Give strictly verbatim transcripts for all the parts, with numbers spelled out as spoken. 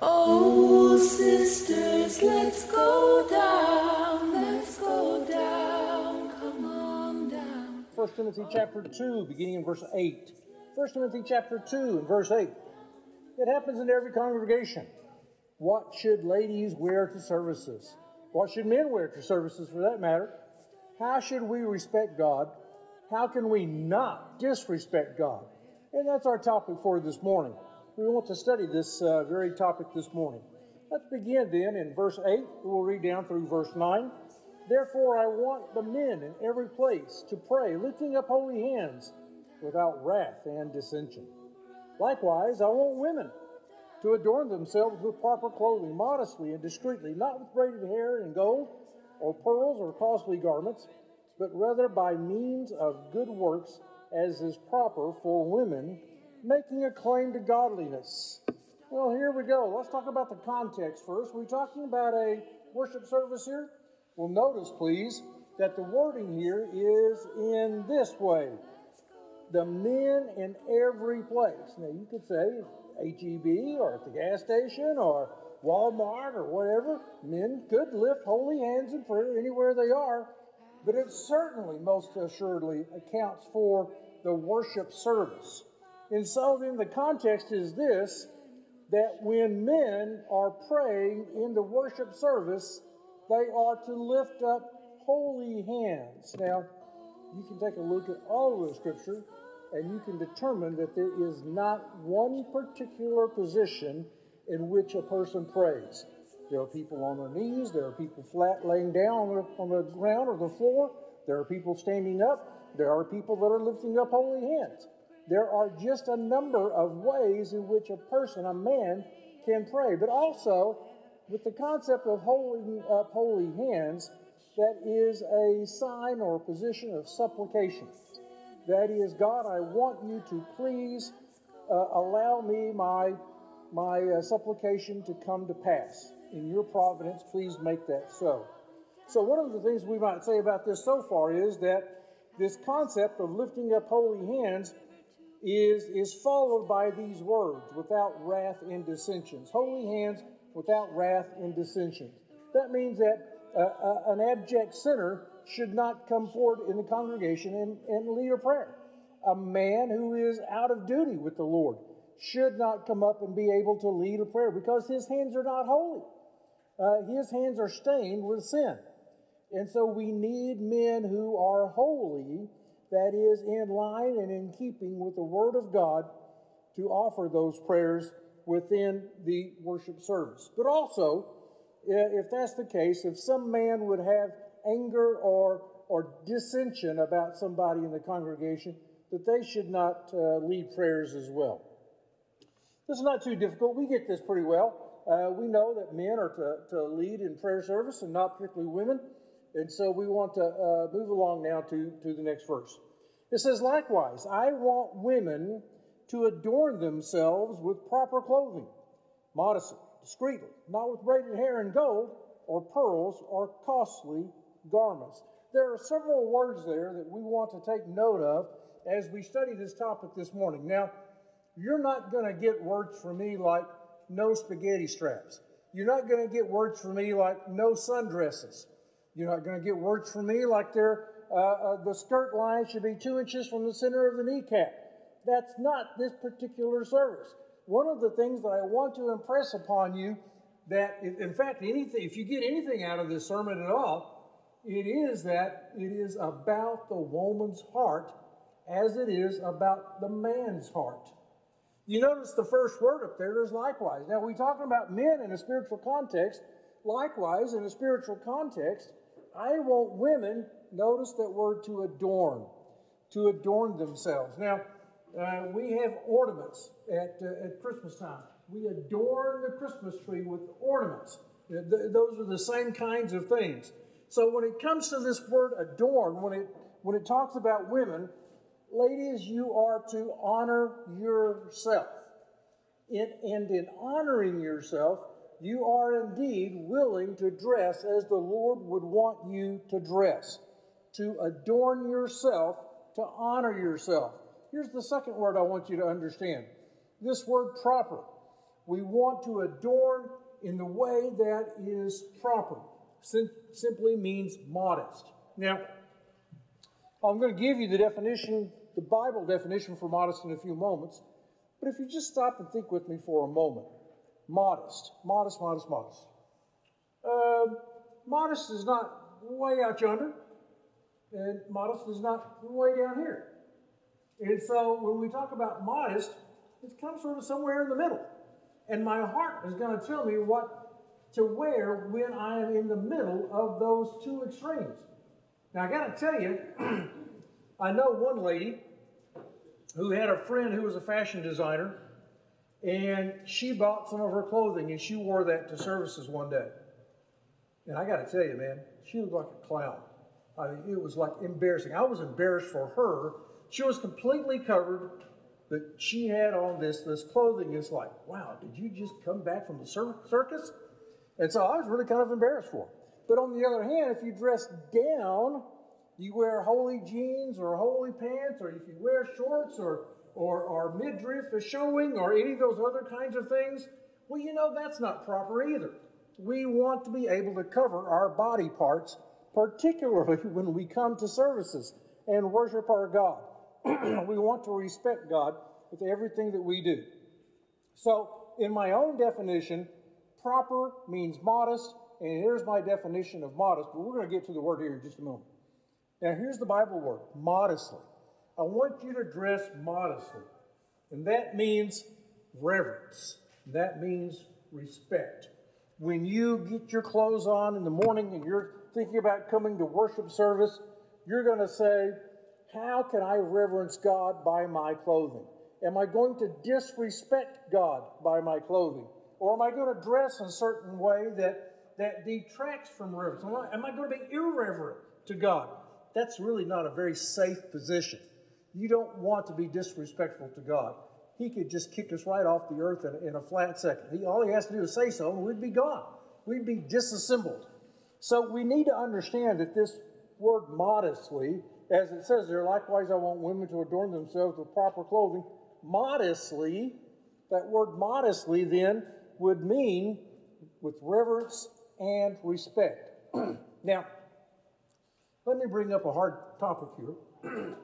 Oh, sisters, let's go down, let's go down, come on down. First Timothy chapter two, beginning in verse eight. First Timothy chapter two and verse eight. It happens in every congregation. What should ladies wear to services? What should men wear to services, for that matter? How should we respect God? How can we not disrespect God? And that's our topic for this morning. We want to study this uh, very topic this morning. Let's begin then in verse eight. We'll read down through verse nine. Therefore I want the men in every place to pray, lifting up holy hands, without wrath and dissension. Likewise, I want women to adorn themselves with proper clothing, modestly and discreetly, not with braided hair and gold, or pearls, or costly garments, but rather by means of good works, as is proper for women, making a claim to godliness. Well, here we go. Let's talk about the context first. We're talking about a worship service here. Well, notice, please, that the wording here is in this way. The men in every place. Now, you could say H E B or at the gas station or Walmart or whatever. Men could lift holy hands in prayer anywhere they are, but it certainly, most assuredly, accounts for the worship service. And so then the context is this, that when men are praying in the worship service, they are to lift up holy hands. Now, you can take a look at all of the scripture, and you can determine that there is not one particular position in which a person prays. There are people on their knees, there are people flat laying down on the, on the ground or the floor, there are people standing up, there are people that are lifting up holy hands. There are just a number of ways in which a person, a man, can pray. But also, with the concept of holding up holy hands, that is a sign or a position of supplication. That is, God, I want you to please uh, allow me my, my uh, supplication to come to pass. In your providence, please make that so. So one of the things we might say about this so far is that this concept of lifting up holy hands is, is followed by these words, without wrath and dissensions. Holy hands without wrath and dissensions. That means that uh, uh, an abject sinner should not come forward in the congregation and, and lead a prayer. A man who is out of duty with the Lord should not come up and be able to lead a prayer because his hands are not holy. Uh, his hands are stained with sin. And so we need men who are holy, that is in line and in keeping with the Word of God, to offer those prayers within the worship service. But also, if that's the case, if some man would have anger or, or dissension about somebody in the congregation, that they should not uh, lead prayers as well. This is not too difficult. We get this pretty well. Uh, we know that men are to, to lead in prayer service and not particularly women. And so we want to uh, move along now to, to the next verse. It says, likewise, I want women to adorn themselves with proper clothing, modestly, discreetly, not with braided hair and gold, or pearls, or costly garments. There are several words there that we want to take note of as we study this topic this morning. Now, you're not going to get words from me like no spaghetti straps. You're not going to get words from me like no sundresses. You're not going to get words from me like they're, uh, uh, the skirt line should be two inches from the center of the kneecap. That's not this particular service. One of the things that I want to impress upon you, that in fact, anything, if you get anything out of this sermon at all, it is that it is about the woman's heart as it is about the man's heart. You notice the first word up there is likewise. Now, we're talking about men in a spiritual context. Likewise, in a spiritual context, I want women, notice that word, to adorn, to adorn themselves. Now, uh, we have ornaments at, uh, at Christmas time. We adorn the Christmas tree with ornaments. Th- those are the same kinds of things. So when it comes to this word adorn, when it, when it talks about women, ladies, you are to honor yourself. In, and in honoring yourself, you are indeed willing to dress as the Lord would want you to dress, to adorn yourself, to honor yourself. Here's the second word I want you to understand. This word proper. We want to adorn in the way that is proper. Sim- simply means modest. Now, I'm going to give you the definition, the Bible definition for modest in a few moments. But if you just stop and think with me for a moment. Modest, modest, modest, modest. Uh, modest is not way out yonder, and modest is not way down here. And so when we talk about modest, it's kind of sort of somewhere in the middle. And my heart is going to tell me what to wear when I am in the middle of those two extremes. Now, I got to tell you, I know one lady who had a friend who was a fashion designer, and she bought some of her clothing, and she wore that to services one day. And I got to tell you, man, she looked like a clown. I mean, it was like embarrassing. I was embarrassed for her. She was completely covered, but she had on this, this clothing. It's like, wow, did you just come back from the cir- circus? And so I was really kind of embarrassed for her. But on the other hand, if you dress down, you wear holey jeans or holey pants, or if you wear shorts or, or, or midriff is showing or any of those other kinds of things, well, you know, that's not proper either. We want to be able to cover our body parts, particularly when we come to services and worship our God. We want to respect God with everything that we do. So, in my own definition, proper means modest, and here's my definition of modest, but we're going to get to the word here in just a moment. Now, here's the Bible word, modestly. I want you to dress modestly, and that means reverence. That means respect. When you get your clothes on in the morning and you're thinking about coming to worship service, you're going to say, how can I reverence God by my clothing? Am I going to disrespect God by my clothing? Or am I going to dress in a certain way that, that detracts from reverence? Am I, am I going to be irreverent to God? That's really not a very safe position. You don't want to be disrespectful to God. He could just kick us right off the earth in, in a flat second. He, all he has to do is say so, and we'd be gone. We'd be disassembled. So we need to understand that this word modestly, as it says there, likewise I want women to adorn themselves with proper clothing. Modestly, that word modestly then would mean with reverence and respect. Now, let me bring up a hard topic here.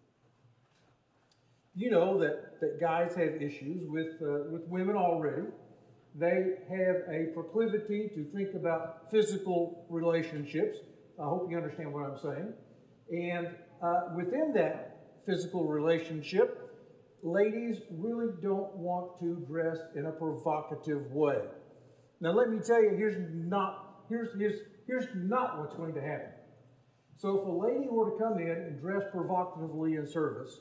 You know that, that guys have issues with, uh, with women already. They have a proclivity to think about physical relationships. I hope you understand what I'm saying. And uh, within that physical relationship, ladies really don't want to dress in a provocative way. Now, let me tell you, here's not, here's, here's, here's not what's going to happen. So if a lady were to come in and dress provocatively in service,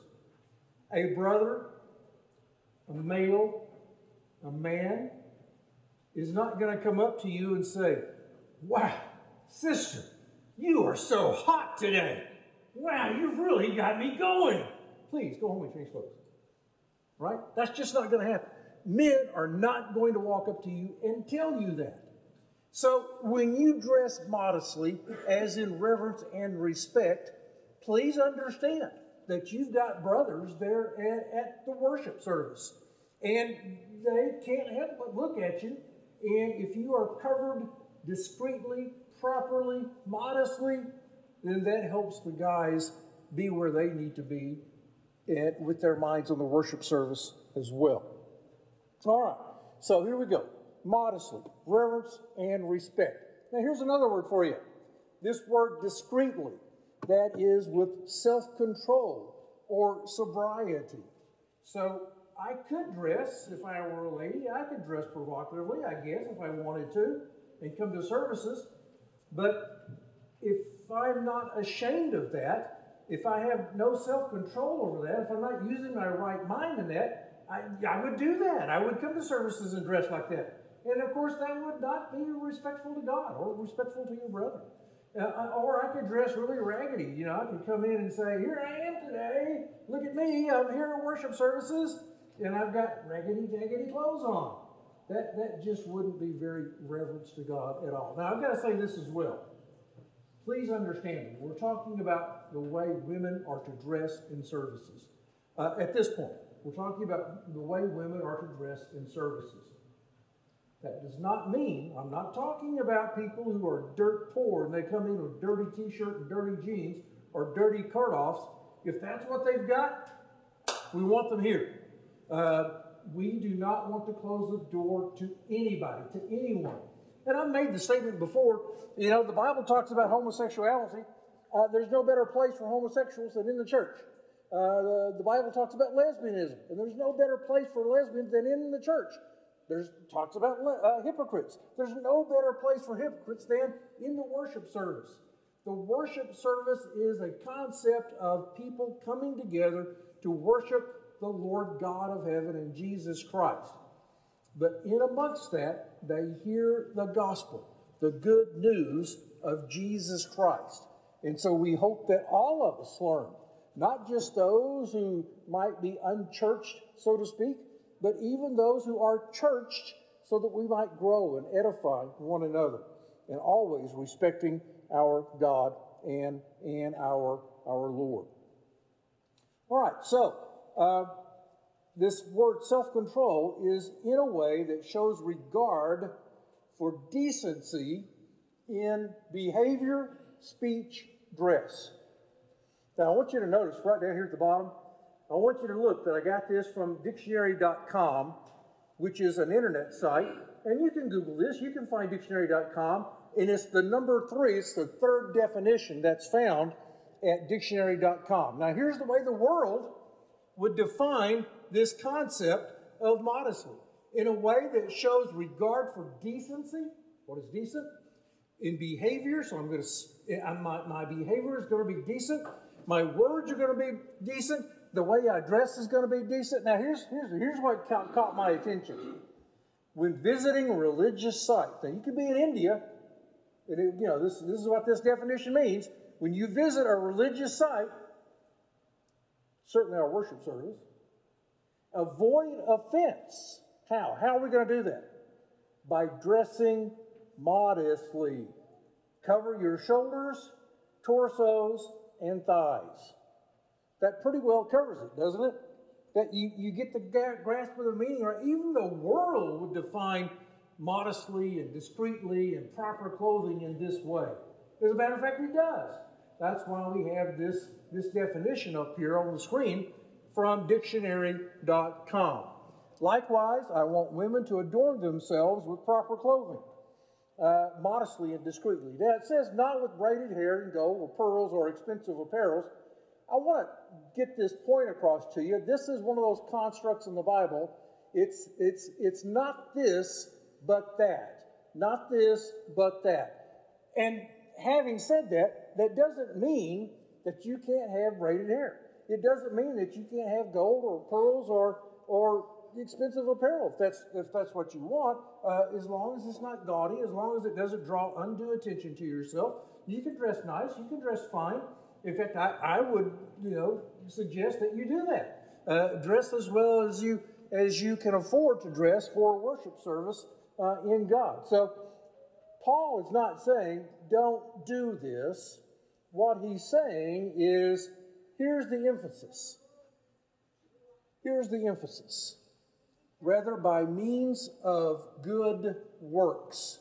a brother, a male, a man, is not going to come up to you and say, wow, sister, you are so hot today. Wow, you've really got me going. Please, go home and change clothes. Right? That's just not going to happen. Men are not going to walk up to you and tell you that. So when you dress modestly, as in reverence and respect, please understand that you've got brothers there at, at the worship service. And they can't help but look at you. And if you are covered discreetly, properly, modestly, then that helps the guys be where they need to be and with their minds on the worship service as well. All right, so here we go. Modestly, reverence, and respect. Now here's another word for you. This word discreetly, that is with self-control or sobriety. So I could dress, if I were a lady, I could dress provocatively, I guess, if I wanted to, and come to services. But if I'm not ashamed of that, if I have no self-control over that, if I'm not using my right mind in that, I, I would do that. I would come to services and dress like that. And of course, that would not be respectful to God or respectful to your brother. Uh, or I could dress really raggedy. You know, I could come in and say, here I am today. Look at me. I'm here at worship services. And I've got raggedy, jaggedy clothes on. That, that just wouldn't be very reverence to God at all. Now, I've got to say this as well. Please understand me. We're talking about the way women are to dress in services. Uh, at this point, we're talking about the way women are to dress in services. That does not mean, I'm not talking about people who are dirt poor and they come in with dirty t-shirt and dirty jeans or dirty cut-offs. If that's what they've got, we want them here. Uh, we do not want to close the door to anybody, to anyone. And I've made the statement before, you know, the Bible talks about homosexuality. Uh, there's no better place for homosexuals than in the church. Uh, the, the Bible talks about lesbianism, and there's no better place for lesbians than in the church. There's talks about uh, hypocrites. There's no better place for hypocrites than in the worship service. The worship service is a concept of people coming together to worship the Lord God of heaven and Jesus Christ. But in amongst that, they hear the gospel, the good news of Jesus Christ. And so we hope that all of us learn, not just those who might be unchurched, so to speak, but even those who are churched, so that we might grow and edify one another, and always respecting our God and, and our, our Lord. All right, so uh, this word self-control is in a way that shows regard for decency in behavior, speech, dress. Now, I want you to notice right down here at the bottom, I want you to look that I got this from dictionary dot com, which is an internet site, and you can Google this. You can find dictionary dot com, and it's the number three. It's the third definition that's found at dictionary dot com. Now, here's the way the world would define this concept of modesty in a way that shows regard for decency. What is decent? In behavior, so I'm going to, my, my behavior is going to be decent. My words are going to be decent. The way I dress is going to be decent. Now, here's, here's, here's what caught, caught my attention. When visiting a religious site, now you could be in India, and it, you know, this, this is what this definition means. When you visit a religious site, certainly our worship service, avoid offense. How? How are we going to do that? By dressing modestly. Cover your shoulders, torsos, and thighs. That pretty well covers it, doesn't it? That you, you get the grasp of the meaning, or even the world would define modestly and discreetly and proper clothing in this way. As a matter of fact, it does. That's why we have this, this definition up here on the screen from dictionary dot com. Likewise, I want women to adorn themselves with proper clothing, uh, modestly and discreetly. Now, it says not with braided hair and gold or pearls or expensive apparels. I want to get this point across to you. This is one of those constructs in the Bible. It's, it's, it's not this, but that. Not this, but that. And having said that, that doesn't mean that you can't have braided hair. It doesn't mean that you can't have gold or pearls or, or expensive apparel if that's, if that's what you want, uh, as long as it's not gaudy, as long as it doesn't draw undue attention to yourself. You can dress nice, you can dress fine. In fact, I, I would, you know, suggest that you do that. Uh, dress as well as you as you can afford to dress for a worship service uh, in God. So Paul is not saying don't do this. What he's saying is here's the emphasis. Here's the emphasis. Rather, by means of good works.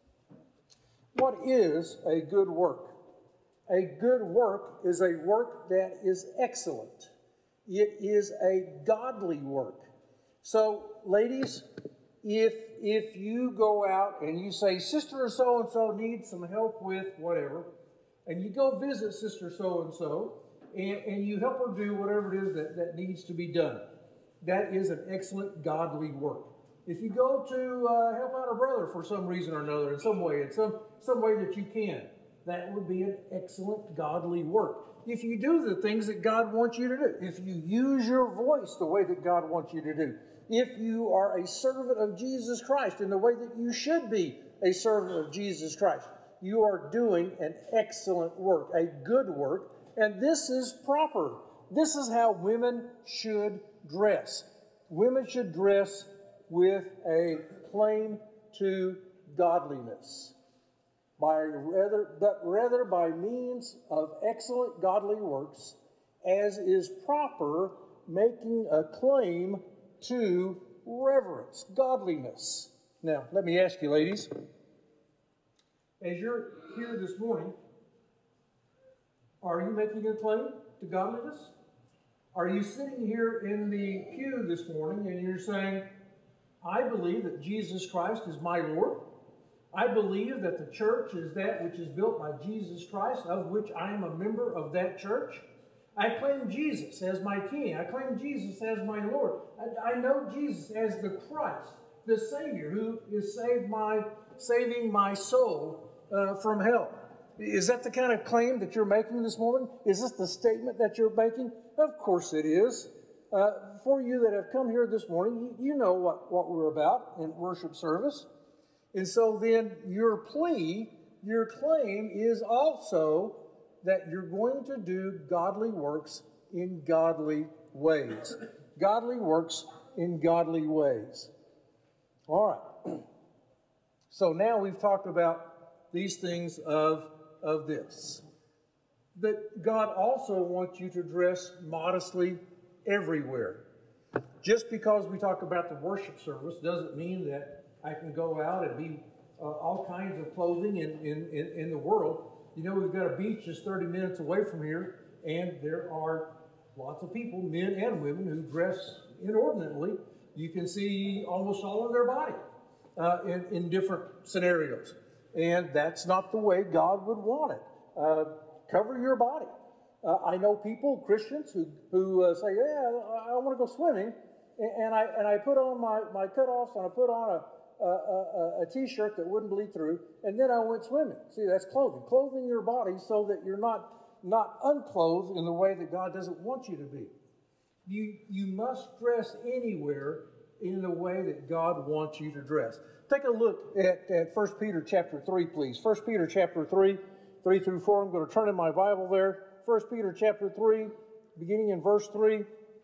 What is a good work? A good work is a work that is excellent. It is a godly work. So, ladies, if, if you go out and you say, Sister so-and-so needs some help with whatever, and you go visit Sister so-and-so, and, and you help her do whatever it is that, that needs to be done, that is an excellent godly work. If you go to uh, help out a brother for some reason or another, in some way, in some, some way that you can, that would be an excellent godly work. If you do the things that God wants you to do, if you use your voice the way that God wants you to do, if you are a servant of Jesus Christ in the way that you should be a servant of Jesus Christ, you are doing an excellent work, a good work, and this is proper. This is how women should dress. Women should dress with a claim to godliness. By rather, but rather by means of excellent godly works, as is proper, making a claim to reverence, godliness. Now, let me ask you, ladies, as you're here this morning, are you making a claim to godliness? Are you sitting here in the pew this morning and you're saying, I believe that Jesus Christ is my Lord. I believe that the church is that which is built by Jesus Christ, of which I am a member of that church. I claim Jesus as my King. I claim Jesus as my Lord. I, I know Jesus as the Christ, the Savior, who is saved my, saving my soul uh, from hell. Is that the kind of claim that you're making this morning? Is this the statement that you're making? Of course it is. Uh, for you that have come here this morning, you, you know what, what we're about in worship service. And so then your plea, your claim is also that you're going to do godly works in godly ways. Godly works in godly ways. All right. So now we've talked about these things of, of this. That God also wants you to dress modestly everywhere. Just because we talk about the worship service doesn't mean that I can go out and be uh, all kinds of clothing in, in, in, in the world. You know, we've got a beach just thirty minutes away from here, and there are lots of people, men and women, who dress inordinately. You can see almost all of their body uh, in, in different scenarios. And that's not the way God would want it. Uh, cover your body. Uh, I know people, Christians, who, who uh, say, yeah, I, I want to go swimming, and, and I and I put on my, my cutoffs, and I put on a A, a, a t-shirt that wouldn't bleed through, and then I went swimming. See, that's clothing. Clothing your body so that you're not, not unclothed in the way that God doesn't want you to be. You, you must dress anywhere in the way that God wants you to dress. Take a look at, at First Peter chapter three, please. First Peter chapter three, three through four. I'm going to turn in my Bible there. First Peter chapter three, beginning in verse three.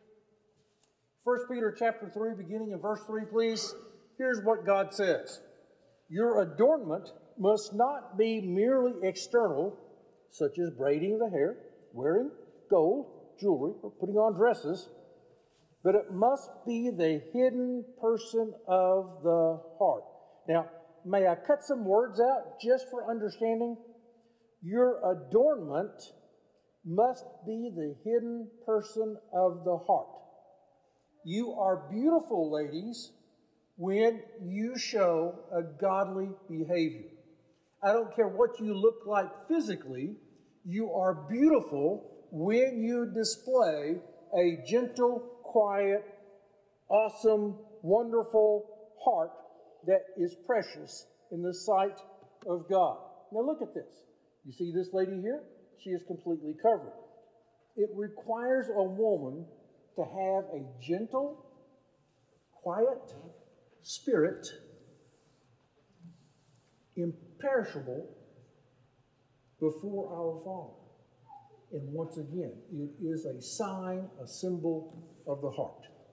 First Peter chapter three, beginning in verse three, please. Here's what God says. Your adornment must not be merely external, such as braiding the hair, wearing gold, jewelry, or putting on dresses, but it must be the hidden person of the heart. Now, may I cut some words out just for understanding? Your adornment must be the hidden person of the heart. You are beautiful, ladies, when you show a godly behavior. I don't care what you look like physically, you are beautiful when you display a gentle, quiet, awesome, wonderful heart that is precious in the sight of God. Now look at this. You see this lady here? She is completely covered. It requires a woman to have a gentle, quiet spirit, imperishable before our Father. And once again, it is a sign, a symbol of the heart.